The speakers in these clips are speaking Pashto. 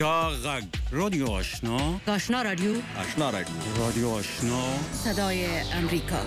غږ رادیو آشنا آشنا رادیو رادیو آشنا صدای امریکا.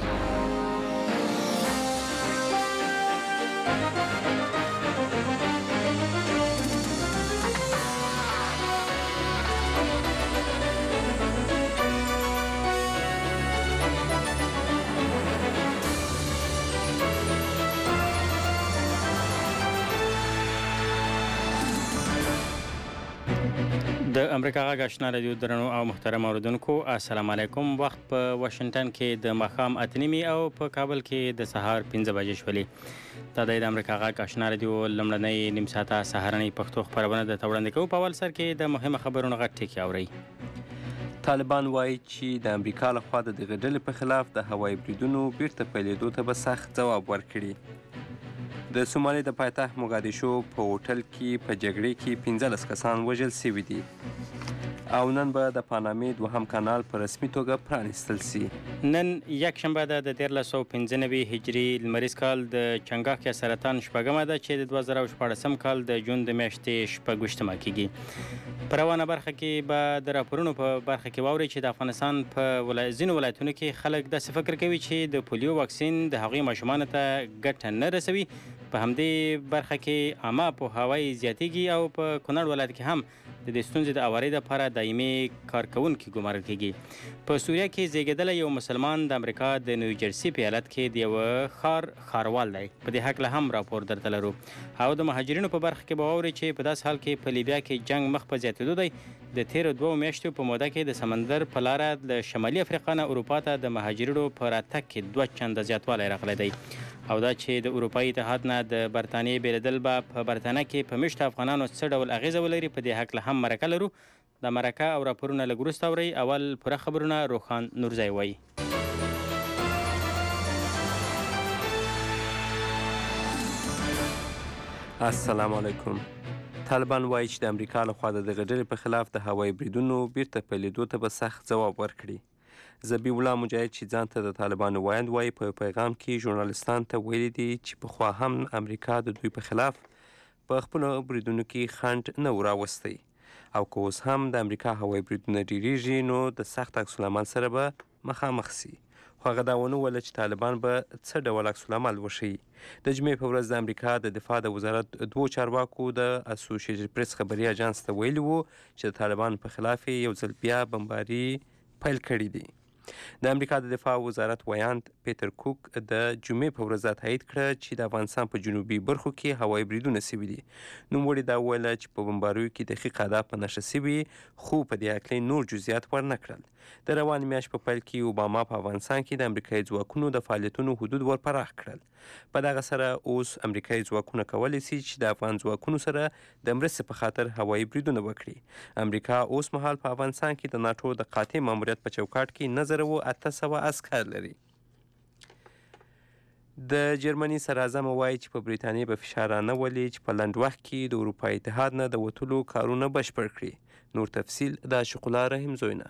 د امریکا غږ آشنا رادیو درنو او محترم اوریدونکو السلام علیکم. وخت په واشنگټن کې د ماښام 8:30 او په کابل کې د سهار 5 بجې شولې. دا د امریکا غږ آشنا رادیو لمړنۍ نیم ساعته سهارنۍ پښتو خبرونه د وړاندې کوو. په اول سر کې د مهمه خبرونو غږ ټکی اورئ. طالبان وایي چې د امریکا لخوا د دغه ډلې په خلاف د هوایي بریدونو بیرته پیلېدو ته به سخت ځواب ورکړي. د سومالي د پایتخت موګادیشو په هوټل کې په جګړې کې 15 کسان وژل شوي دي او نن به د پانامې دوهم کانال په رسمي توګه پرانیستل سي. نن یک شنبه ده د 1395 هجري لمریز کال د چنګاښ یا سرطان شپږمه ده چې د 2014 کال د جون د میاشتې شپږویشتمه کیږي. په روانه برخه کې به د راپورونو په برخه کې واورئ چې د افغانستان په ځینو ولایتونو کې خلک داسې فکر کوي چې د پولیو واکسین د هغوی ماشومانو ته ګټه نه رسوي. په همدې برخه کې عامه پوهاوی زیاتیږي او په کونړ ولایت کې هم د دې ستونزې د اوارۍ لپاره دایمي کارکوونکي ګمارل کیږي. په سوریه کې زیږېدلی یو مسلمان د امریکا د نیوجرسي په ایالت کې د یوه ښاروال دی. په دې هکله هم راپور درته لرو. او د مهاجرینو په برخه کې به واورئ چې په داسې حال کې په لیبیا کې جنګ مخ په زیاتېدو دی. د تیرو 2 میاشتو په موده کې د سمندر په لاره د شمالي افریقا نه اروپا ته د مهاجرینو په راتګ کې 2 چنده زیاتوالی راغلی دی. او دا چې د اروپایي اتحاد نه د برطانیې بېلېدل به په برطانیه کې په میشته افغانانو څه ډول اغیزه ولري، په دې هکله هم مرکه لرو. د مرکه او راپورونه لږ وروسته اورئ. اول پوره خبرونه روښان نورزی وایي. السلام علیکم. طالبان وایي چې د امریکا لخوا د دغه ډلې په خلاف د هوایي بریدونو بیرته پیلېدو ته به سخت ځواب ورکړي. ذبیح الله مجاهد چې ځان ته د طالبانو وایند وایي په پیغام کې ژورنالستانو ته ویلي دي چې پخوا هم امریکا د دوی په خلاف په خپلو بریدونو کې خنډ نه و راوستی او که اوس هم د امریکا هوایي بریدونه ډیریږي نو د سخت عکس العمل سره به مخامخ سي. خو هغه دا ونه ویله چې طالبان به څه ډول عکس العمل وښیي. د جمعې په ورځ د امریکا د دفاع د وزارت 2 چارواکو د اسوسییټډ پریس خبري اژانس ته ویلي وو چې د طالبانو په خلاف یو ځل بیا بمباري پیل کړي دي. د امریکا د دفاع وزارت ویاند پیټر کوک د جمعې په ورځ تایید کړه چې د افغانستان په جنوبي برخو کې هوایي بریدونه سوي دي. نوموړي دا وویله چې په بمباریو کې دقیق اهداف په نښه سوي، خو په دې هکله نور جزئیات ورنه کړل. د روانې میاشت په پیل کې اوباما په افغانستان کې د امریکایي ځواکونو د فعالیتونو حدود ورپراخ کړل. په دغه سره اوس امریکایي ځواکونه کولی سي چې د افغان ځواکونو سره د مرستې په خاطر هوایي بریدونه وکړي. امریکا اوس مهال په افغانستان کې د ناټو د قاطع ماموریت په چوکاټ کې 9800 عسکر لري. د جرمني صدراعظم وایي چې په برېټانیا به فشار رانولي چې په لنډ وخت کې د اروپایي اتحاد نه د وتلو کارونه بشپړ کړي. نور تفصیل د عاشق الله رحیم زوینه.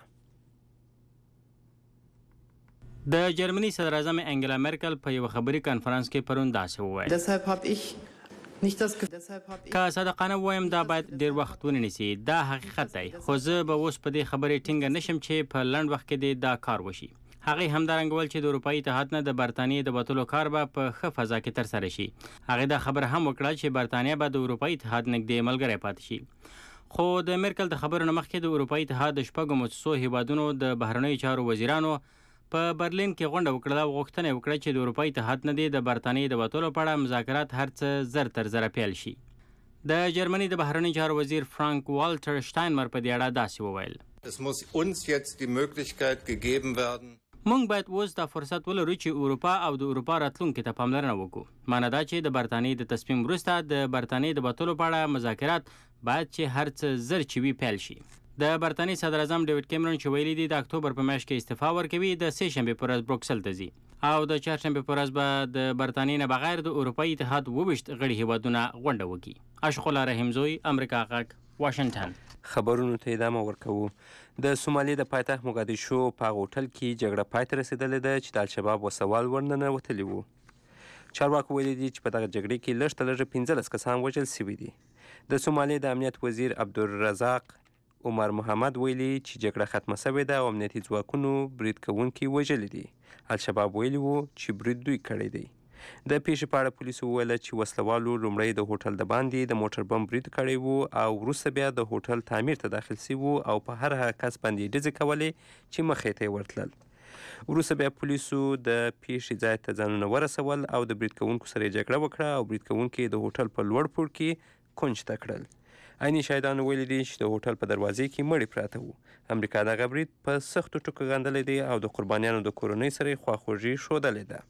د جرمني صدراعظم انګلا مرکل په یو خبري کانفرنس کې پرون داسې وویل. که صادقانه وایم دا باید ډیر وخت ونیسي. دا حقیقت دی، خو زه به اوس په دې خبرې ټینګه نشم چې په لنډ وخت کې دا کار وشي. هغې همدارنګه ویل چې د اروپایي اتحاد نه د برطانیې د وتلو کار به په ښه فضا کې ترسره شي. هغې دا خبره هم وکړه چې برطانیه به د اروپایي اتحاد نږدې ملګری پاتې شي. خو د مرکل د خبرو نه مخکې د اروپایي اتحاد د 6 مؤسسو هیوادونو د بهرنیو چارو وزیرانو په برلین کې غونډه وکړه او غوښتنه یې وکړه چې د اروپایي اتحاد نه د برطانیې د وتلو په اړه مذاکرات هر څه زر تر زره پیل شي. د جرمني د بهرنیو چارو وزیر فرانک والټر شټاینمر په دې اړه داسې وویل. موږ باید اوس دا فرصت ولرو چې اروپا او د اروپا راتلونکي ته پاملرنه وکړو. معنی دا چې د برطانیې د تصمیم وروسته د برطانیې د وتلو په اړه مذاکرات باید چې هر څه زر چې وي پیل شي. د برطانیې صدراعظم ډیوډ کیمرون چې ویلي دي د اکتوبر په میاشت کې استعفا ورکوي، د سه شنبې په ورځ بروکسل ته ځي او د چهارشنبې په ورځ به د برطانیې نه بغیر د اروپایي اتحاد 22 غړي هیوادونه غونډه وکړي. عاشق الله رحیم زوی، امریکا غږ، واشنگټن. خبرونو ته ادامه ورکوو. د سومالي د پایتخت موګادیشو په هغه هوټل کې جګړه پای ته رسېدلې ده چې د الشباب وسوال ورننوتلي وو. چارواکو ویلي دي چې په دغه جګړې کې لږ تر لږه 15 کسان وژل شوي دي. د سومالي د امنیت وزیر عبدالرزاق عمر محمد ویلي چې جګړه ختمه سوې ده او امنیتي ځواکونو برید کوونکي وژلي دي. الشباب ویلي وو چې برید دوی کړی دی. د پیښې په اړه پولیسو وویل چې وسلوالو لومړی د هوټل د باندې د موټر بم برید کړی وو او وروسته بیا د هوټل تعمیر ته داخل سوي وو او په هر هغه کس باندې ډزې کولې چې مخې ته یې ورتلل. وروسته بیا پولیسو د پیښې ځای ته ځانونه ورسول او د برید کوونکو سره یې جګړه وکړه او برید کوونکي د هوټل په لوړ پوړ کې کونج ته کړل. عیني شاهدانو ویلي دي چې د هوټل په دروازې کې مړي پراته وو. امریکا دغه برید په سختو ټکو غندلی دی او د قربانیانو د کورنۍ سره یې خواخوږي ښودلې ده.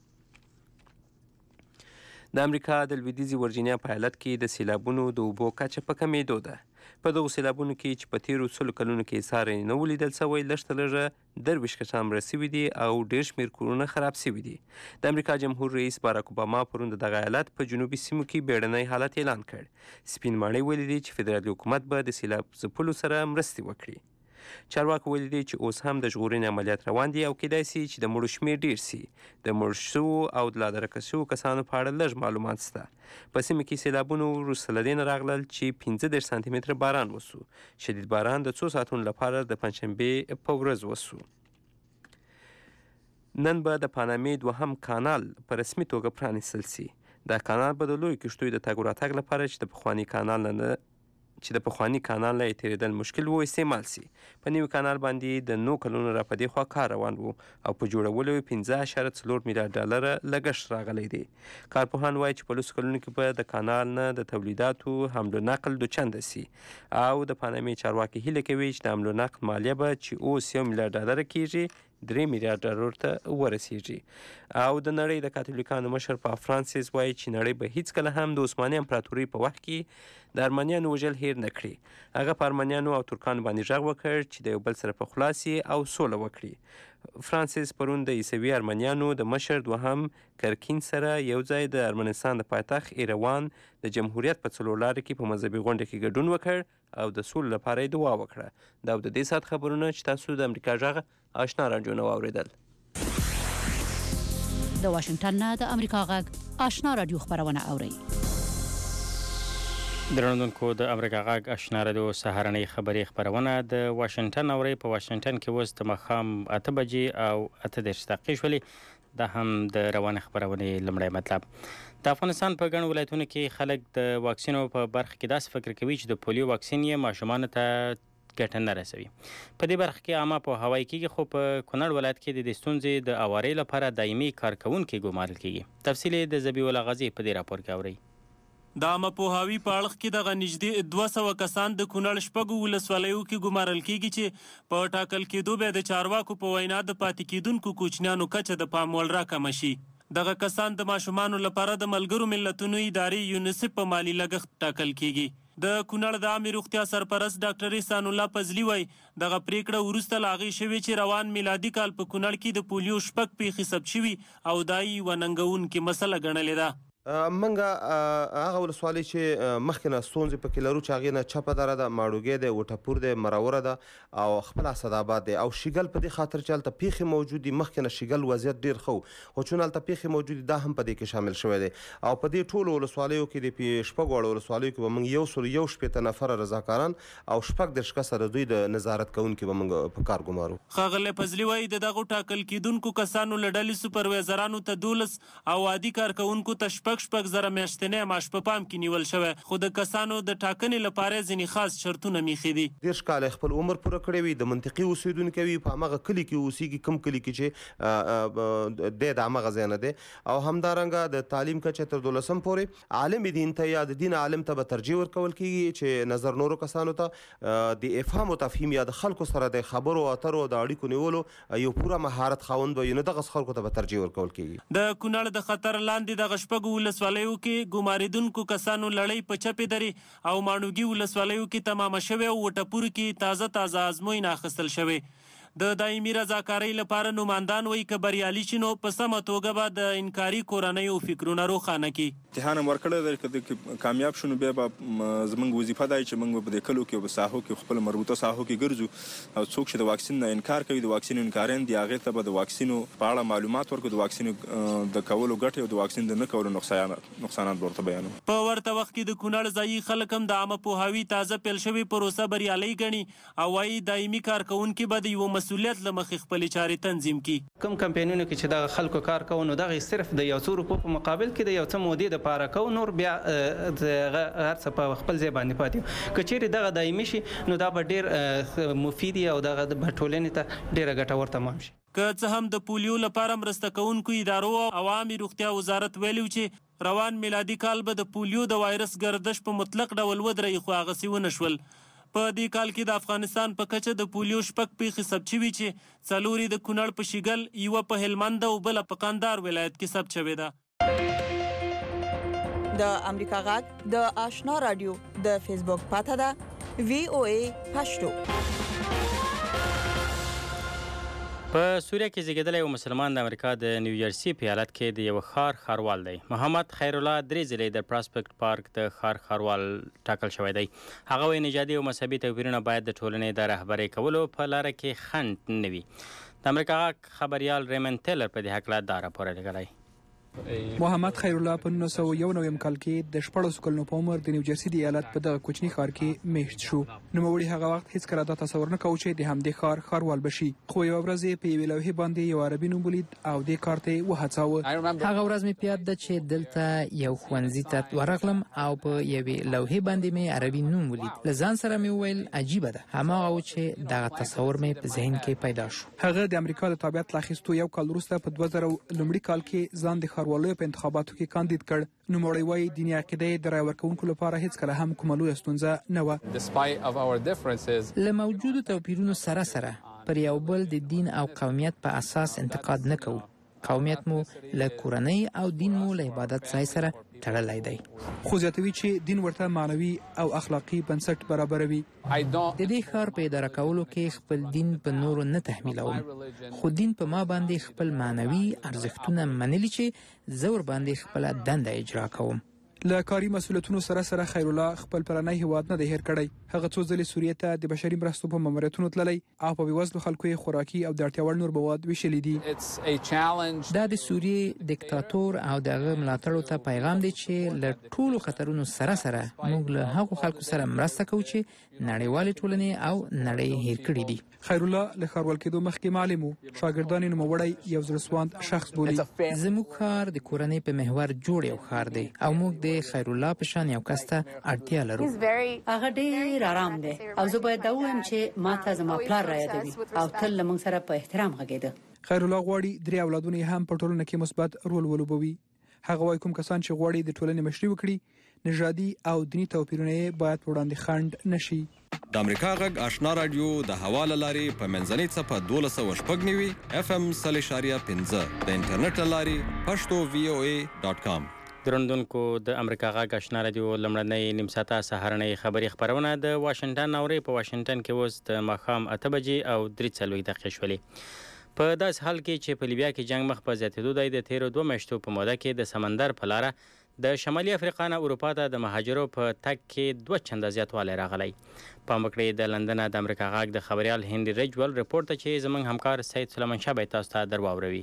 د امریکا د لویدیځې ورجینیا په ایالت کې د سیلابونو د اوبو کچه په کمیدو ده. په دغو سیلابونو کې چې په تیرو 100 کلونو کې ساری نه ولیدل سوی لږ تر لږه 23 کسان مړه سوي دي او ډېر شمېر کورونه خراب سوي دي. د امریکا جمهور رئیس باراک اوباما پرون د دغه ایالت په جنوبي سیمو کې بیړنی حالت اعلان کړ. سپین ماڼۍ ویلي دي چې فدرالي حکومت به د سیلاب ځپلو سره مرستې وکړي. چارواکو ویلي دي چې اوس هم د ژغورنې عملیات روان دي او کیدای سي چې د مړو شمېر ډېر سي. د مړ شوو او د لا درکه شوو کسانو په اړه لږ معلومات شته. په سیمه کې سیلابونو وروسته له دې نه راغلل چې 15 سانتي متره باران وسو. شدید باران د 2 ساعتونو لپاره د پنجشنبې په ورځ وسو. نن به د پانامې دوهم کانال په رسمي توګه پرانیستل سي. دا کانال به د لویو کښتیو د تګ و راتګ لپاره چې د پخواني کانال نه تیریدل مشکل وو استعمال سي. په نوي کانال باندې د 9 کلونو را په دې خوا کار روان وو او په جوړولو 15.4 میلیارډ ډالر لګښت راغلی دی. کارپوهان وایي چې په 10 کلونو کې به د کانال نه د تولیداتو حمل و نقل دوچنده سي او د پانامې چارواکي هیله کوي چې د حمل و نقل مالیه به چې اوس 1 میلیارډ ډالر کیږي 3 میلیارډ ډالر ته ورسیږي. او د نړۍ د کاتولیکانو مشر پاپ فرانسیس وایي چې نړۍ به هیڅکله هم د عثماني امپراتورۍ په وخت کې د ارمنیانو وژل هیر نه کړي. هغه په ارمنیانو او ترکانو باندې غږ وکړ چې د یو بل سره په خلاصي او سوله وکړي. فرانسیس پرون د عیسوي ارمنیانو د مشر دوهم کرکین سره یو ځای د ارمنستان د پایتخت ایروان د جمهوریت په څلور لارې کې په مذهبي غونډه کې ګډون وکړ او د سولې لپاره یې دعا وکړه. دا د دې ساعت خبرونه چې تاسو د امریکا غږ آشنا رادیو واوریدل. د واشنگټن نه د امریکا غږ آشنا رادیو خبرونه اوري. درنوونکو د امریکا غږ آشنا رادیو سهارنۍ خبري خبرونه د واشنگټن اوري. په واشنگټن کې اوس د ماښام 8 بجې او 8 دقیقې شولې. دا هم د روانه خبرونې لومړی مطلب. د افغانستان په ګڼو ولایتونو کې خلک د واکسینو په برخه کې داسې فکر کوي چې د پولیو واکسین یې ماشومانو ته ګټه نه رسوي. په دې برخه کې عامه پوهاوی کېږي خو په کونړ ولایت کې د دې ستونزې د اوارۍ لپاره دایمي کارکوونکي ګمارل کېږي. تفصیل یې د ذبیح الله غازي په دې راپور کې اورئ. د عامه پوهاوي په اړخ کې دغه نږدې 200 کسان د کونړ شپږو ولسوالیو کې ګمارل کېږي چې په ټاکل کېدو به د چارواکو په وینا د پاتې کېدونکو کوچنیانو کچه د پام وړ راکمه شي. دغه کسان د ماشومانو لپاره د ملګرو ملتونو ادارې یونیسف په مالی لګښت ټاکل کېږي. د کونړ د عامه روغتیا سرپرست ډاکټر احسان الله فضلي وایي دغه پریکړه وروسته له هغې شوې چې روان میلادي کال په کونړ کې د پولیو 6 پیښې ثبت شوي او دا یې یوه ننګوونکې مسله ګڼلې ده. منګه هغه ولسوالۍ چې مخکې نه ستونزې پکې لرو چې هغې نه چپه دره ده، ماړوګی دی، وټپور دی، مروره ده او خپل اسداباد دی او شیګل په دې خاطر چې هلته پیښې موجود دي. مخکې نه شیګل وضعیت ډېر ښه و خو چون هلته پیښې موجود دي دا هم په دې کې شامل شوی دی او په دې ټولو ولسوالیو کې د شپږو واړو ولسوالیو کې به موږ 160 نفره رضاکاران او 14 کسه د دوی د نظارت کوونکي به موږ په کار ګمارو. ښاغلی فضلي وایي د دغو ټاکل کېدونکو کسانو له ډلې سوپروایزرانو ته 12 او عادي کارکوونکو ته 6 زره میاشتنی معاش په پام کې نیول شوی خو د کسانو د ټاکنې لپاره ځینې خاص شرطونه میخي دي. 10 کاله خپل عمر پوره کړی وي، د منطقي اوسیدونکي وي، په همغه کلي کې اوسیږي کوم کلي کې چې د همغه ځای نه دی او همدارنګه د تعلیم کچه تر 12 پورې عالم دین ته یا د دین عالم ته به ترجیح ورکول کېږي چې نظر نورو کسانو ته د افهام او تفهیم یا د خلکو سره د خبرو اترو د اړیکو نیولو یو پوره مهارت خاوند وي نو دغه خلکو ته به ترجیح ورکول کېږي. د کونړ د خطر لاندې دغه شپږو ولسوالیو کې ګماریدونکو کسانو لړۍ په چپې درې او ماڼوګي ولسوالیو کې تمامه شوې او وټپور کې تازه آزموینه اخیستل شوې. د دایمي رضاکارۍ لپاره نوماندان وایي که بریالي شي نو په سمه توګه به د انکاري کورنیو فکرونه روښانه کړي. امتحان هم ورکړی دی که کامیاب شو نو بیا به زموږ وظیفه دا چې موږ به په دې کلو کې او په ساحو کې خپل مربوطه ساحو کې ګرځو او څوک چې د واکسین نه انکار کوي د واکسین انکارین دي هغې ته به د واکسینو په اړه معلومات ورکړو، د واکسینو د کولو ګټې او د واکسین د نه کولو نقصانات به ورته بیانو. په ورته وخت کې د کونړ ځایي خلک هم د عامه پوهاوي تازه پیل شوې پروسه بریالۍ ګڼي او وایي دایمي کارکوونکي به د یوه مسؤلیت له مخې خپلې چارې تنظیم کړي. کوم کمپینونو کې چې دغه خلکو کار کوو نو دغه صرف د یو څو روپو په مقابل کې د یو څه مودې دپاره کوو، نور بیا هر څه په خپل ځای باندې پاتې یو. که چیرې دغه دایمي شي نو دا به ډېر مفید او دغه ټولنې ته ډېره ګټور تمام شي. که څه هم د پولیو لپاره مرسته کوونکو ادارو او عوامي روغتیا وزارت ویلي چې روان میلادي کال به د پولیو د وایرس ګردش په مطلق ډول ودرېږي، خو هغسې ونه شول. په دې کال کې د افغانستان په کچه د پولیو 6 پیښې ثبت شوي چې 4 د کونړ په شیګل، 1 په هلمند او بله په قندهار ولایت کې ثبت شوې ده. د امریکا غږ د آشنا رادیو د فیسبوک پاته ده VOA پښتو. په سوریه کې زیږیدلی یو مسلمان د امریکا د نیوجرسي په ایالت کې د یو ښاروال دی. محمد خیر الله 3 ځلې د پراسپکټ پارک د ښاروال ټاکل شوی دی. هغه وایي نژادي او مذهبي توپیرونه باید د ټولنې د رهبرۍ کولو په لاره کې خنډ نه وي. د امریکا غږ خبریال ریمن ټیلر په دې هکله دا راپور لیکلی. محمد خیر الله په 1991 کال کې د 14 کلونو په عمر د نیوجرسي د ایالت په دغه کوچني ښار کې میشت شو. نوموړي هغه وخت هیڅکله دا تصور نه کاوه چې د همدې ښاروال بشي، خو یو ورځ په یوې لوحې باندې یو عربي نوم ولید او دې کار ته یې وهڅاوه. هغه ورځ مې په یاد ده چې دلته یو ښوونځي ته ورغلم او په یوې لوحې باندې مې عربي نوم ولید. له ځان سره مې وویل عجیبه ده، هماغه و چې دغه تصور مې په ذهن کې پیدا شو. هغه د امریکا د تابعیت له اخیستو یو کال وروسته په 2000 لومړي کال کې ځان د ښاروالیو په انتخاباتو کې کاندید کړ. نوموړی وایي دیني عقیده یې د رایې ورکوونکو لپاره هیڅکله هم کومه لویه ستونزه نه وه. له موجودو توپیرونو سره پر یو بل د دین او قومیت په اساس انتقاد نه کوو. قومیت مو له کورنۍ او دین مو له عبادت ځای سره تړلی دی. خو زیاتوي چې دین ورته معنوي او اخلاقي بنسټ برابروي. د دې ښار په اداره کولو کې خپل دین په نورو نه تحمیلوم، خو دین په ما باندې خپل معنوي ارزښتونه منلي چې زه ور باندې خپله دنده اجرا کوم. له کاري مسؤلیتونو سره خیر الله خپل پلرنی هیواد نه دی هیر کړی. هغه څو ځلې سوریې ته د بشري مرستو په ماموریتونو تللی او په بېوزلو خلکو یې خوراکي او د اړتیا وړ نور مواد ویشلي دي. دا د سوریې دیکتاتور او د هغه ملاتړو ته پیغام دی چې له ټولو خطرونو سره موږ له هغو خلکو سره مرسته کوو چې نړیوالې ټولنې او نړۍ هیر کړي دي. خیر الله له ښاروال کېدو مخکې معلم و. شاګردان یې نوموړی یو زړهسواند شخص بولي. زموږ ښار د کورنۍ په محور جوړ یو ښار دی او موږ د خیر الله په شان یو کس ته اړتیا لرو. هغه ډېر آرام دی او زه باید دا ووایم چې ما ته زما پلار رایادوي او تل له موږ سره په احترام غږېده. خیر الله غواړي 3 اولادونه یې هم په ټولنه کې مثبت رول ولوبوي. هغه وایي کوم کسان چې غواړي د ټولنې مشري وکړي نژادي او دیني توپیرونه یې باید په وړاندې خنډ نشي. د امریکا غږ آشنا رادیو د حواله لارې په منځنۍ څپه 1290 FM 3.15 د انټرنیټ لارې پښتو VOA.com. درندونکو د امریکا غږ آشنا رادیو لمړنۍ نیم ساعته سهارنۍ خبري خبرونه د واشنگټن اورې. په واشنگټن کې اوس د ماښام 8 بجې او 3 دقیقې شولې. په داس حال کې چې په لیبیا کې جنگ مخ په زیاتېدو دی، د تیرو 2 میاشتو په موده کې د سمندر په لاره د شمالي افریقا نه اروپا ته د مهاجرو په تګ کې 2 چنده زیاتوالی راغلی. پام وکړئ د لندن د امریکا غږ د خبریال هنري ریجول رپورټ ته چې زموږ همکار سید سلیمان شاه به تاسو ته درواوروي.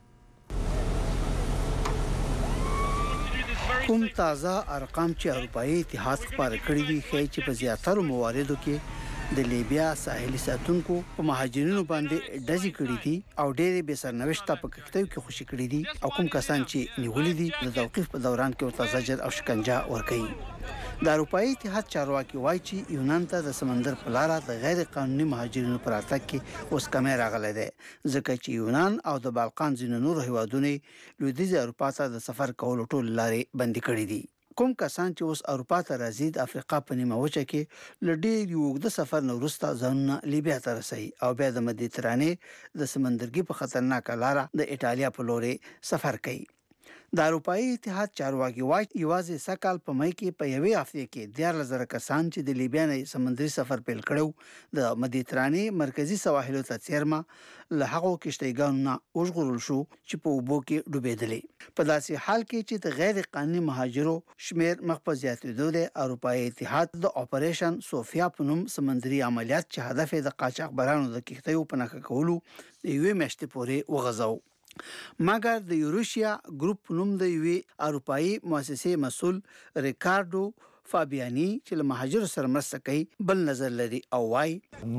کوم تازه ارقام چې اروپایي اتحاد خپاره کړي دي ښایي چې په زیاترو مواردو کې د لیبیا ساحلي ساتونکو په مهاجرینو باندې ډزې کړي دي او ډېرې بې سرنوشته په کښتیو کې خوشي کړي دي او کوم کسان چې نیولي دي د توقیف په دوران کې ورته زجر او شکنجه ورکوي. د اروپایي اتحاد چارواکي وایي چې یونان ته د سمندر په لاره د غیر قانوني مهاجرینو پر راتګ کې اوس کمی راغلی دی، ځکه چې یونان او د بالقان ځینو نورو هیوادونو لویدیځې اروپا ته د سفر کولو ټول لارې بندي کړي دي. کوم کسان چې اوس اروپا ته راځي د افریقا په نیمه وچه کې له ډېر اوږده سفر نه وروسته ځانونه لیبیا ته رسوي او بیا د مدیترانې د سمندرګي په خطرناکه لاره د ایټالیا په لورې سفر کوي. د اروپאי اتحاد چارواکي وايي یوازې سکهال په مې کې په یوې هفته کې 14,000 کسان چې د لیبیا نه سمندري سفر پیل کړو د مدیترانې مرکزی سواحلو ته څیرمه له هغو کشتیګانو نه وژغورل شو چې په اوبو کې ډوبېدلې. په داسې حال کې چې د غیر قانوني مهاجرو شمیر مخ په زیاتېدو دی، اروپאי اتحاد د اپریشن سوفیا په نوم سمندري عملیات چې هدف یې د قاچاقبرانو د کښتیو په نښه کولو د یوې میاشتې پورې وغځاو. مګر د یوروشیا ګروپ نوم د یوې اروپאי مؤسسې مسول ریکاردو فابیانی چې له مهاجرو سره مرسته کوي بل نظر لري او وايي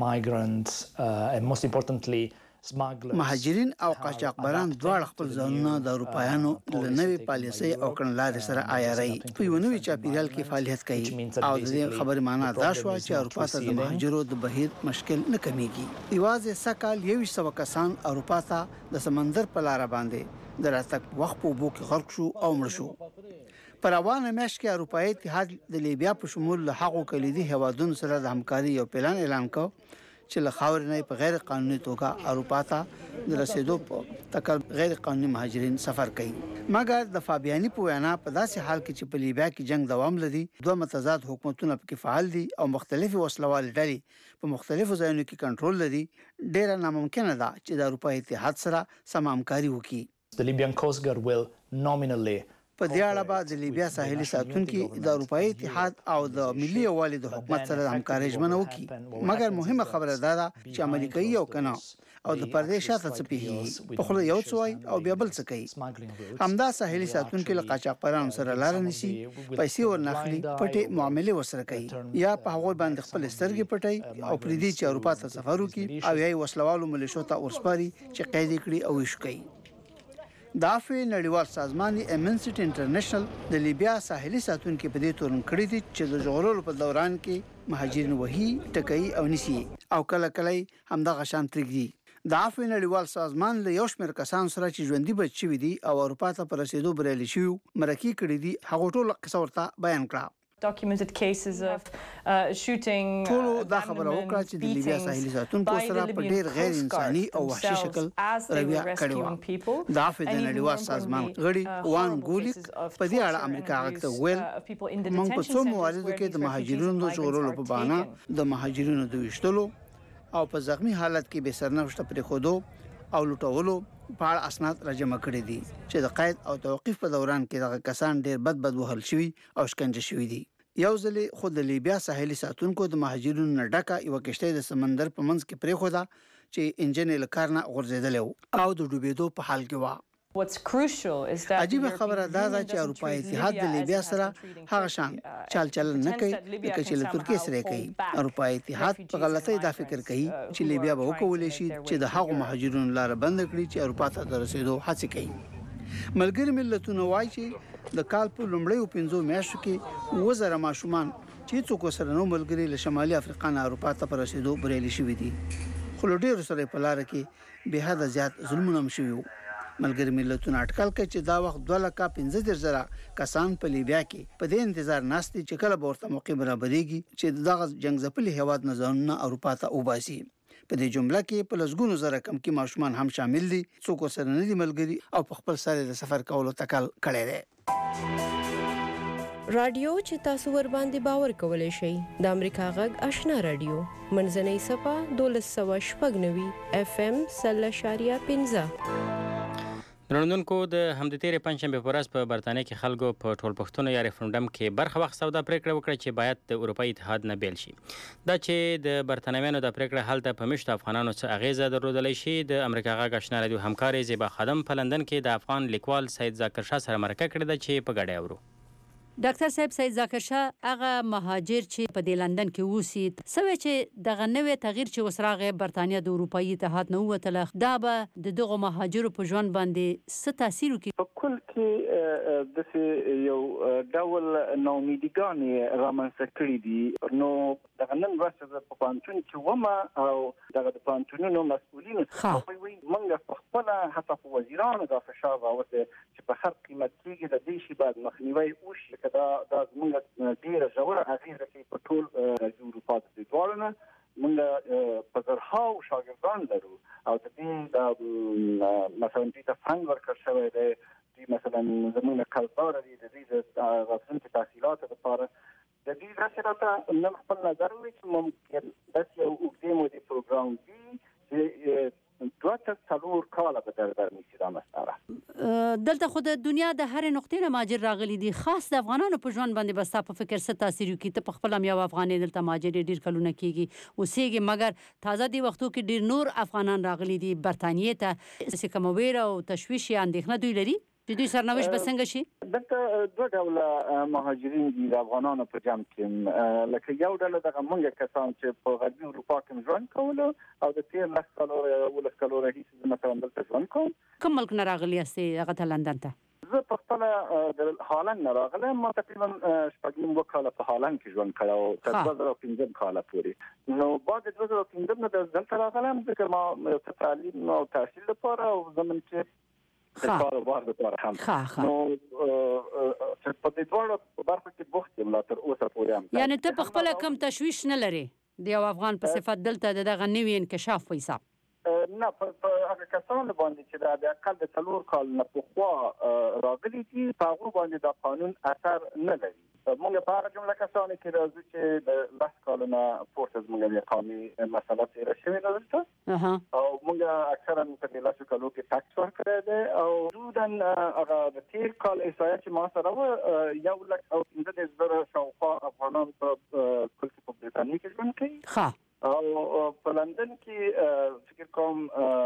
مهاجرین او قاچاقبران دواړه خپل ځانونه د اروپایانو له نوې پالیسۍ او کړنلارې سره عیاروي، په یو نوي چاپیریال کې فعالیت کوي او د دې خبرې معنا دا شوه چې اروپا ته د مهاجرو د بهیر مشکل نه کمیږي. یوازې سکهال 100 کسان اروپا ته د سمندر په لار باندې د راتګ وخت په اوبو کې غرق شو او مړ شو. په روانه میاشت کې اروپאי اتحاد د لیبیا په شمول له هغو کلیدي هیوادونو سره د همکاري یو پلان اعلان کړ چې له خاورې نه په غیر قانوني توګه اروپا ته د رسیدو په تکل غیر قانوني مهاجرین سفر کوي. مګر د فابیانی په وینا په داسې حال کې چې په لیبیا کې جنگ دوام لري، دوه متضاد حکومتونه پکې فعال دي او مختلفي وسلوال ډلې په مختلفو ځایونو کې کنټرول لري، ډیره ناممکنه ده چې د اروپאי اتحاد سره سم همکاري وکړي. The Libyan Coast Guard will nominally په دې اړه به د لیبیا ساحلي ساتونکو د اروپאי اتحاد او د ملي یووالي د حکومت سره همکاري ژمنه وکړي. مګر مهمه خبره دا ده چې عملي کوي او کنه او د پردې شاته څه پیږي په خله یو څوای او بیا بل څه کوي. همدا ساحلي ساتونکو له قاچاقبرانو سره لار نشي، پیسې ورناخلي، پټې معاملې وسره کوي یا په هغه باندې خپل سترګې پټي او پردي چې اروپا ته سفر وکړي او یې وسلوالو ملیشو ته ورسپاري چې قید کړي او ویش کوي. د افریقا نړیوال سازمان امنسټي انټرنیشنل د لیبیا ساحلي ساتونکو په دې تورن کړی دي چې د جغرافیو په دوران کې مهاجرین وਹੀ ټکي او نسی او کله کله همدغه شان ترګي. د افریقا نړیوال سازمان له یو شمېر کسان سره چې ژوندۍ بچ شوي دي او اروپا ته پر رسیدو بریالي شوي مرکه کړی دي، هغه ټول قصه ورته بیان کړه. documented cases of shooting ټولو دا خبره وکړه چې د لیبیا ساحلي ساتونکو سره په ډیر غیر انساني او وحشي شکل رویه کړې وه. د افریقا نړیوال سازمان غړي وان ګولیک په دې اړه امریکا غږ ویل موږ په څو مواردو کې د مهاجرینو د ژغورلو په بهانه د مهاجرینو د ویشتلو او په زخمی حالت کې به سرنوشت پرې خودو او لوټولو په اړه اسناد راجمع کړي دي چې د قید او توقيف په دوران کې دغه کسان ډیر بد وهل شوي او شکنجه شوي دي. یو ځل خود د لیبیا ساحلي ساتونکو د مهاجرینو نه ډکه یو کشته د سمندر په منځ کې پرې خوده چې انجن له کار نه غورځیدل او د ډوبېدو په حال کې و. عجیب خبره دا ده چې اروپאי اتحاد د لیبیا سره هغه شان چلن نه کوي لکه چې له ترکیه سره کوي. اروپאי اتحاد په غلطۍ دا فکر کوي چې لیبیا به وکولای شي چې د هغو مهاجرینو لار بند کړي چې اروپا ته رسیدو هڅه کوي. ملګری ملتونه وایي چې د کال په لومړیو 5 میاشتو کې 2000 ماشومان چې څوک سره نو ملګری له شمالي افریقا نه اروپا ته رسیدو بریالي شوي دي، خو ډېر سره په لار کې به حد زیات ظلمونه هم شوي. ملګری ملتونه اټکل کوي چې دا وخت 2,15,000 کسان په لیبیا کې په دې انتظار ناست دي چې کله به ورته موقع برابرېږي چې دغه جنگ ځپلي هیواد نه ځانونه اروپا ته وباسي. په دې جمله کې په لږونو زره کم کې ماشومان هم شامل دي، څوک سره نه دي ملګری او په خپل سره د سفر کولو تکل کړی دی. رادیو چې تاسو ور باندې باور کولای شئ د امریکا غږ آشنا رادیو منځنۍ صفه 1290 FM 0.15. رندونکو د همد تیرې پنځشنبه په ورځ په برتانیې کې خلکو په ټول پښتون یا ریفرندم کې برخه واخیسته دا پریکړه وکړه چې باید د اروپאי اتحاد نه بیل شي. دا چې د برتانویانو د پریکړه هلته په مشت افغانانو څخه اغیزه درلودلی شي. د امریکا غږ آشنا رادیو همکار زیبا خادم په لندن کې د افغان لیکوال سید ذاکر شاه سره مرکه کړې ده چې په ګډه اورو. ډاکټر صاحب، سید ذاکر شاه هغه مهاجر چې په لندن کې اوسي سوي چې دغه نوې تغییر چې وسراغه برتانیا د اروپאי اتحاد نه وتله دا به دغه مهاجرو په ژوند باندې څه تاثیر وکړي؟ په کل کې د یو ډول ناامیدګانې رامنځته کړې دي. نو دغه نن ورځ په پانتون کې ومه او دغه د پانتونونو مسؤلین وایي موږ په خپل حتی په وزیرانو د فشار راوته چې په هر قیمت کې د دې شی بعد مخنیوي وشي. دا زموږ ډیره ژوره اغیزه کوي په ټول اروپا د دوړنه. موږ په زرهاو شاګردان لرو او د دې مثلا د فنډ ورکړ شوی دی چې مثلا زموږ کلتور دي د دې د راتلونکي تحصیلاتو لپاره د دې داسې راته نن خپل نظر وي چې ممکن داسې یو اوږدې مودې پروګرام وي چې 2-3 کاله به در نیسي دا مسله. دلته خو د دنیا د هرې نقطې نه مهاجر راغلي دي، خاص د افغانانو په ژوند باندې به ستا په فکر څه تاثیر وکړي؟ ته په خپله هم یو افغانۍ دلته مهاجر ډېر کلونه کېږي اوسېږي، مګر تازه دې وختو کې ډېر نور افغانان راغلي دي برطانیې ته. څه کومه ویره او تشویش یا اندېښنه دوی لري چې دوی سرنوشت به څنګه شي؟ دلته 2 ډوله مهاجرین دي د افغانانو په جمع کې. لکه یو ډله دغه موږ کسان چې په غربي اروپا کې ژوند کولو او د 13 کالو یا 12 کالو راهیسې مثلا دلته ژوند کوم. کوم ملک نه راغلي یاستې هغه ته لندن ته؟ زه په خپله د هالند نه راغلم. ما تقریبا 2 کاله په هالند کې ژوند کړی او تر 2015 کاله پورې. نو بعد 2015 نه دلته راغلم ځکه ما څه تعلیم او تحصیل لپاره او زمون چې کاروبار لپاره هم. نو چې په دې ډول برخه کې بوخت یم لا تر اوسه پورې هم. یعنی ته په خپله کم تشویش نه لري د یو افغان په صفت دلته دغه نوي انکشاف په حساب؟ نه، په هغه کسانو باندې چې د اقل د 4 کال نه پخوا راغلي دي په هغو باندې دا قانون اثر نه لري. موږ په هغه جمله کسانو کې راځو چې د 10 کالو نه پورته زموږ د اقامې مسله تېره شوې ده دلته او موږ اکثرا په دې 10 کالو کې ټاکس ورکړی دی او حدوداً هغه د 13 کال احصایه چې ما سره وه 1,15,000 شاوخوا افغانان په کل کې په برطانیې کې ژوند کوي او په لندن کې فکر کوم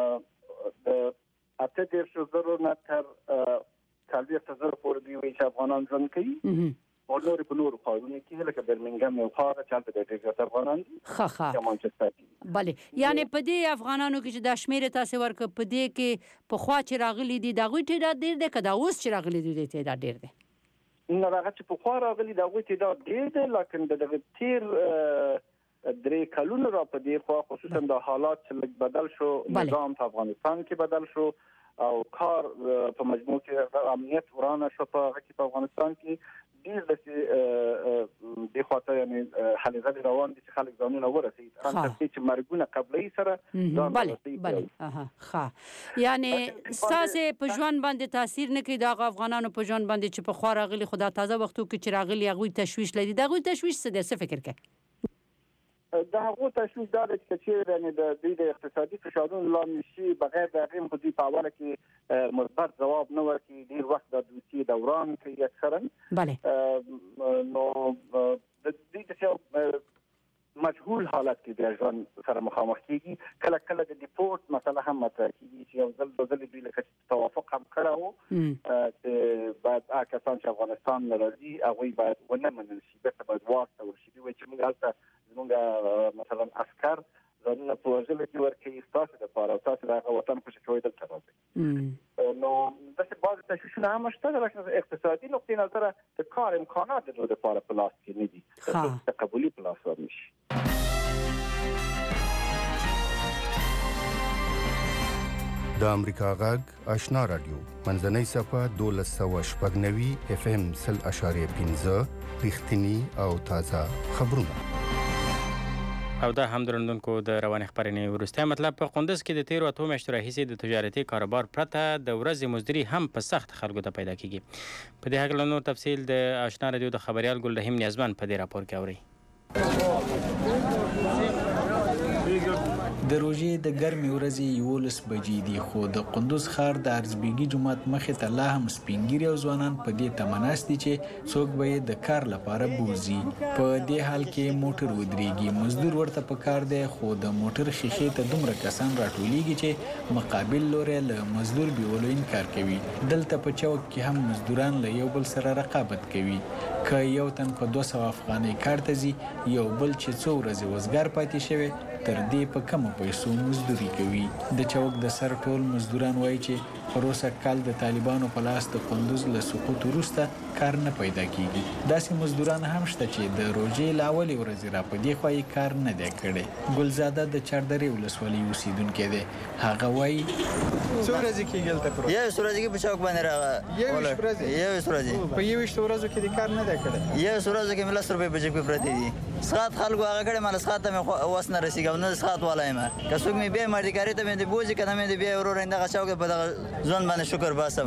د 8,000 نه تر 40,000 پورې دوی وایي چې افغانان ژوند کوي او نورې په نورو ښارونو کې لکه برمنګم یو ښار چې هلته ډېر زیات افغانان دي یا مانچسټر کې. بلې یعنې په دې افغانانو کې چې دا شمېرې تاسې ورکړه په دې کې پخوا چې راغلي دي د هغوی تعداد ډېر دی که دا اوس چې راغلي دي د تعداد ډېر دی؟ نه، هغه چې پخوا راغلي د هغوی تعداد ډېر دی، لیکن د دغه تېر 3 کلونو را په دې خوا خصوصا د حالات چې لږ بدل شو، نظام په افغانستان کې بدل شو او کار په مجموع کې امنیت ورانه شو په هغه کې په افغانستان کې ډېر داسې دې خواته یعنې هلې ځلې روان دي چې خلک ځانونه ورسوي تر دې چې مرګونه قبلوي سره ځان ورسوي. یعنې ستاسې په ژوند باندې تاثیر نه کوي د هغو افغانانو په ژوند باندې چې پخوا راغلي خو دا تازه وختو کې چې راغلي هغوی تشویش لري؟ د هغوی تشویش څه دی؟ څه فکر کوي؟ د هغو تشویش دا دی چې چېرې یعنې د دوی د اقتصادي فشارونو لامل شي بغیر د هغې خو دوی په اوله کې مثبت ځواب نه ورکوي، ډېر وخت د دوسیې دوران کوي اکثرا. نو د دوی د مجهول حالت کې د ژوند سره مخامخ کېږي. کله کله د ډیپورټ مسله هم مطرح کېږي چې یو ځل 2 ځلې دوی لکه توافق هم کړی و چې باید هغه کسان چې افغانستان نه راځي هغوی باید ونه منل شي، بېرته باید واستول شي. دوی وایي چې موږ هلته زموږ مثلا عسکر ځانونه په وژلو کې ورکوي ستاسې دپاره او تاسې د هغه وطن خوشي کوئ دلته راځئ. نو داسې بعضې تشویشونه هم شته لیکن اقتصادي نقطې نظره د کار امکانات د دوی دپاره په لاس کې نه دي، تقبلي په لاس ورنه شي. د امریکا غږ آشنا رادیو منځنۍ صفحه 1290 FM 0.5 رښتینی او تازه خبرونه. او دا هم درنونکو د روانې خبرنې وروستی مطلب په قندوز کې د 13 میاشتو راهیسې د تجارتي کاروبار پرته د ورځې مزدوري هم په سخت خلکو ته پیدا کیږي. په دې هکله نور تفصیل د آشنا رادیو د خبریال ګلرحیم نیازمن په دې راپور کې اوري. د روژې د ګرمې ورځې 11 بجې دي خو د قندوز ښار د ارزبیګي جومات مخې ته لا هم سپینګیري او ځوانان په دې تمه ناست دي چې څوک به یې د کار لپاره بوځي. په دې حال کې موټر ودرېږي، مزدور ورته په کار دی خو د موټر ښیښې ته دومره کسان راټولیږي چې مقابل لوری له مزدور بیولو انکار کوي. دلته په چوک کې هم مزدوران له یو بل سره رقابت کوي. که یو تن په 200 افغانۍ کار ته ځي، یو بل چې څو ورځې وزګار پاتې شوی تر دې په کمو پیسو مزدوري کوي. د چوک د سر ټول مزدوران وایي چې پروسه کال د طالبانو په لاس د قندوز له سقوط وروسته کار نه پیدا کیږي. داسې مزدوران هم شته چې د روژې له اولې ورځې را په دې خوا یې کار نه دی کړی. ګلزاده د چاردرې ولسوالۍ اوسیدونکی دی. هغه وایي څو ورځې کېږي هلته پروسه؟ 21 ورځې کې په چوک باندې راغله. 21 ورځې په 21 ورځو کې د کار نه دی کړی. 21 ورځو کې مې 10 روپۍ په جیب کې پرتې دي. سخات خلکو هغه کړی مال سخات ته مې وس نه رسېږي او نه سخات والا یم. که څوک مې بیا مردکاري ته مې د بوځي که نه مې د بیا ورور دغه چوک په دغه ژوند باندې شکر باسم.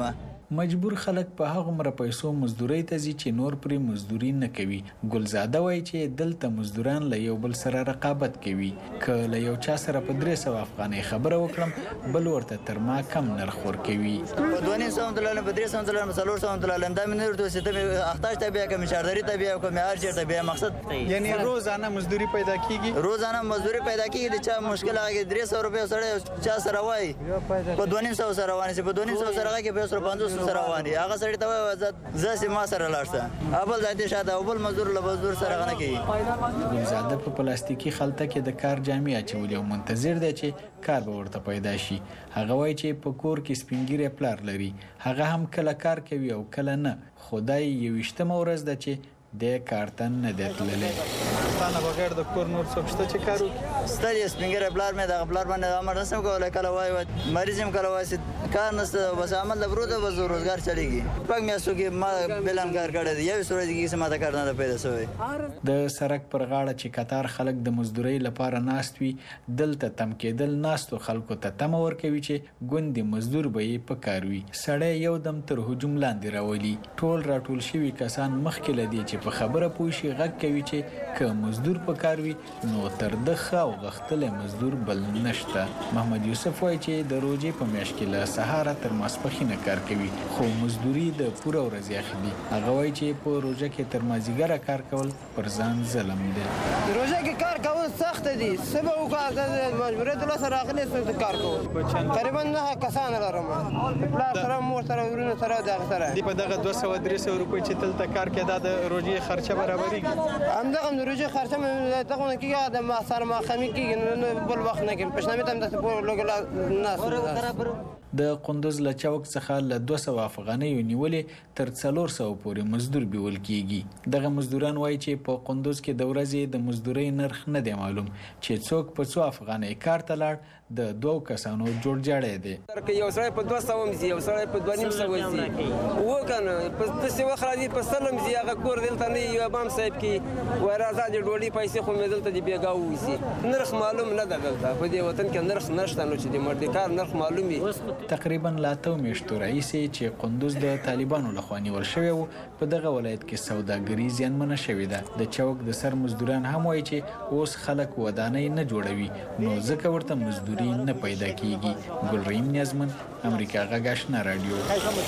مجبور خلک په هغومره پیسو مزدورۍ ته ځي چې نور پرې مزدوري نه کوي. ګلزاده وایي چې دلته مزدوران له یو بل سره رقابت کوي. که له یو چا سره په 300 افغانۍ خبره وکړم بل ورته تر ما کم نرخ ورکوي. په 200 دلار په 300 دلار په 400 دلار دا مې ورته وسه ته احتاج ته بیا کوم شارداري ته بیا کوم هر چیرته بیا مقصد یعنی روزانه مزدوري پیدا کیږي. روزانه مزدوري پیدا کیږي د چا مشکل هغه 300 روپیا سره چا سره وای په 200 سره وانه په 200 سره هغه په 150 سره وانه هغه سړی ته زه ما سره لاړسته ابل ځای شاته ابل مزدور له مزدور سره غنه کوي. ګلزاده په پلاستیکي خلطه کې د کار جامې اچولې او منتظر دی چې کار به ورته پیدا شي. هغه وایي چې په کور کې سپینګیری پلار لري. هغه هم کله کار کوي او کله نه. خدای 21مه ورځ ده چې د کارتن نه دی تللی. ستانه بغیر د کور نور څوک شته چې کار وکړي؟ ستړی سپینګیری پلار مې دغه پلار باندې امر نشم کولی. کله وایي مریض یم کله وایي کار نشته بس عمل له برو ده بس روزګار چلیږي. شپږ میاشتو کې ما بلان کار کړی دی. یوې ورځې کې چې ما ته کار نه ده پیدا شوی. د سړک پر غاړه چې قطار خلک د مزدورۍ لپاره ناست وي دلته تم کېدل ناستو خلکو ته تمه ورکوي چې ګوندې مزدور به یې په کار وي. سړی یو دم تر هجوم لاندې راولي. ټول راټول شوي کسان مخکې له دې چې په خبره پوه شي غږ کوي چې که مزدور په کار وي نو تر ده ښه او غښتلی مزدور بل نشته. محمد یوسف وایي چې د روژې په میاشت کې له سهاره تر ماسپښینه کار کوي خو مزدوري د پوره ورځې اخلي. هغه وایي چې په روژه کې تر مازدیګره کار کول پر ځان ظلم دی. روژه کې کار کول سخت دي. څه به وکړو مجبوریت د لاسه راغلی څه کار کوو. تقریبا 9 کسان لرم پلار سره مور سره ورونه سره دغه سره دی په دغه 200-300 روپۍ چې دلته کار کوي دا د روژې خرچه برابرېږي. همدغه د روژې خرچه مې دغه نه کېږي د سره ماښامي کېږي نو بل وخت نه کېږي. پشنامې ته هم داسې پورې لږ ناست. د قندوز له چوک څخه له 200 افغانیو نیولې تر 400 پورې مزدور بیول کیږي. دغه مزدوران وایي چې په قندوز کې د ورځې د مزدورۍ نرخ نه دی معلوم چې څوک په 100 افغانۍ کار ته لاړ د 2 کسانو جوړ جاړی دی. یو سړی په 200 ومځي یو سړی په 250 وځي وکنه په داسې وخت راځي په سلم ځي هغه کور دلته نه یو امام صاحب کې وای راځه د ډوډۍ پیسې خو مې دلته دی بیګا وځي. نرخ معلوم نه ده دلته په دې وطن کې نرخ نشته نو چې د مرد کار نرخ معلوم وي. تقریبا لا 8 میاشتو راهیسې چې قندوز د طالبانو لخوا نیول شوی و په دغه ولایت کې سوداګري زیانمنه شوې ده. د چوک د سر مزدوران هم وایي چې اوس خلک ودانۍ نه جوړوي نو ځکه ورته مزدوري نه پیدا کیږي. ګلرحیم نیازمن امریکا غږ آشنا رادیو.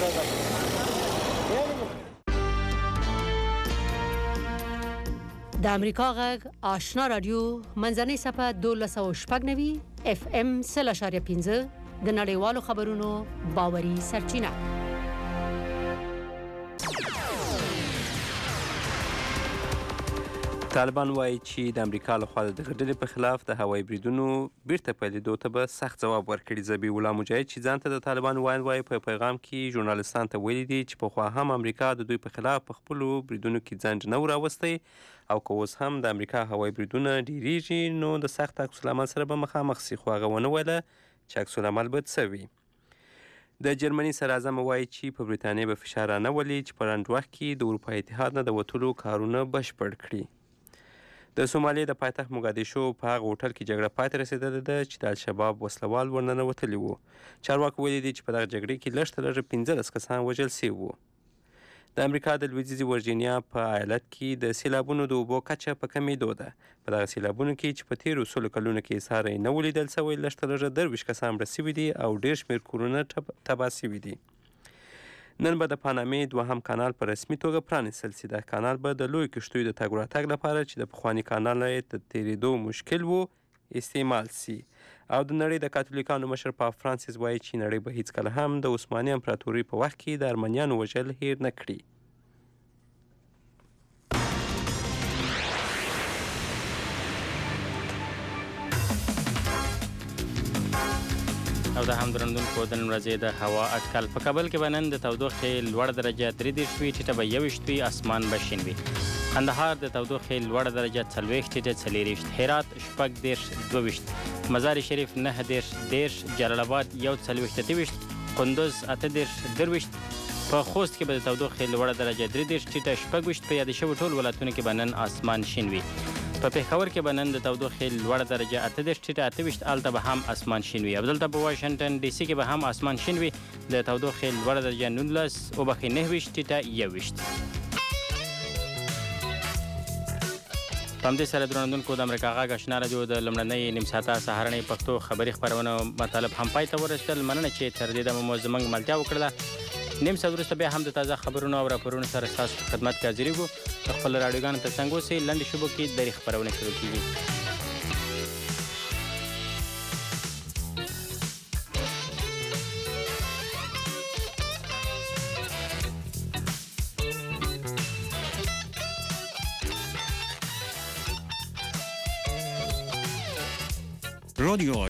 د امریکا غږ آشنا رادیو منځنۍ صفحه 1290 FM 0.5 د نړیوالو خبرونو باوري سرچینه. طالبان وایي چې د امریکا لخوا د دغه ډلې په خلاف د هوایي بریدونو بیرته پیلېدو ته به سخت ځواب ورکړي. ذبیح الله مجاهد چې ځان ته د طالبان وایي په پیغام کې ژورنالستان ته ویلي دي چې پخوا هم امریکا د دوی په خلاف په خپلو بریدونو کې ځنډ نه و راوستی او که اوس هم د امریکا هوایي بریدونه ډیریږي نو د سخت عکس العمل سره به مخامخ سي. خو هغه ونه ویله چې عکس العمل به څه وي. د جرمني سرعظم وایي چې په برېټانیا به فشار رانولي چې په لنډ وخت کې د اروپا اتحاد نه د وتلو کارونه بشپړ کړي. د سومالي د پایتخت موګادیشو په هغه هوټل کې جګړه پای ته رسېدلې ده چې د الشباب وسلوال ورننوتلي وو. چارواکو ویلي دي چې په دغه جګړې کې لږ تر لږه 15 کسان وژل سوي وو. د امریکا د لویدیځي ورجینیا په ایالت کې د سیلابونو د اوبو کچه په کمیدو ده. په دغه سیلابونو کې چې په تیرو 100 کلونو کې اظهار یې نه و لیدل سوی لږ تر لږه 23 کسان مړه سوي دي او ډېر شمېر کورونه تباه سوي دي. نن به د پانامې 2 کانال په رسمي توګه پرانیستل سي. دا کانال به د لویو کښتیو د تګ راتګ لپاره چې د پخواني کانال نه د تېرېدو مشکل و استعمال سي. او د نړۍ د کاتولیکانو مشر پاپ فرانسیس وایي چې نړۍ به هیڅکله هم د عثماني امپراتورۍ په وخت کې د ارمنیانو وژل هیر نه کړي. او د هم درندونکو د نن ورځې د هوا اټکل په کابل کې به نن د تودوخې لوړه درجه 23 وي، ټیټه به 21 وي، اسمان به شین وي. کندهار د تودوخې لوړه درجه 40 ټیټه 40، هرات 14 22، مزار شریف 9 10، جلال آباد 41 23، کندوز 8 22. په خوست کې به د تودوخې لوړه درجه 3 ټیټه 26، په یاد شوي ټول ولایتونو کې به نن اسمان شین وي. په پېښور کې به نن د تودوخې لوړه درجه 28 ټیټه 28 هلته به هم اسمان شین وي. همدلته په واشنګټن ډي سي کې به هم اسمان شین وي، د تودوخې لوړه درجه 19 وبښئ 29 ټیټه 21. په همدې سره درنوونکو د امریکا غږ آشنا راډیو د لومړنۍ نیم ساعته سهارنۍ پښتو خبري خپرونه مطالب هم پای ته ورسېدل. مننه چې تر دې دمه مو زموږ ملتیا وکړله. نیم ساعت وروسته بیا هم د تازه خبرونو او راپورونو سره ستاسو په خدمت کې حاضرېږو. د خپلو راډیوګانو تر څنګ اوسئ. لنډې شیبو کې درې خپرونې شروع کېږي. رادیو